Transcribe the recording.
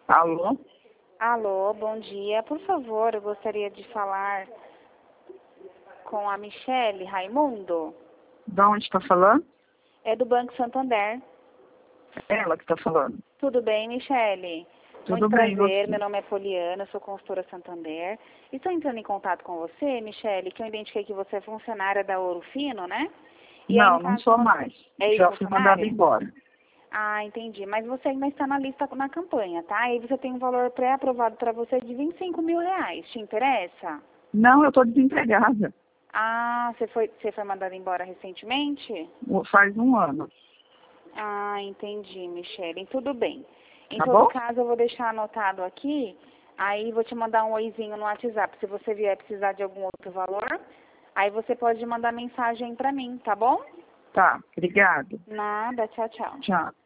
Alô? Alô, bom dia. Por favor, eu gostaria de falar com a Michele Raimundo. De onde está falando? É do Banco Santander. Ela que está falando. Tudo bem, Michele? Tudo Muito bem, prazer, você? meu nome é Poliana, sou consultora Santander. Estou entrando em contato com você, Michele, que eu identifiquei que você é funcionária da Ouro Fino, né? E aí, Não, no não caso, sou você mais. é Já fui mandada ex-funcionária? embora. Ah, entendi. Mas você ainda está na lista na campanha, tá? Aí você tem um valor pré-aprovado para você de R$ 25 mil. Te interessa? Não, eu estou desempregada. Ah, você foi mandada embora recentemente? Faz um ano. Ah, entendi, Michele. Tudo bem. Em Tá todo bom? caso, eu vou deixar anotado aqui, aí vou te mandar um oizinho no WhatsApp. Se você vier precisar de algum outro valor, aí você pode mandar mensagem para mim, tá bom? Tá, obrigado. Nada, tchau, tchau. Tchau.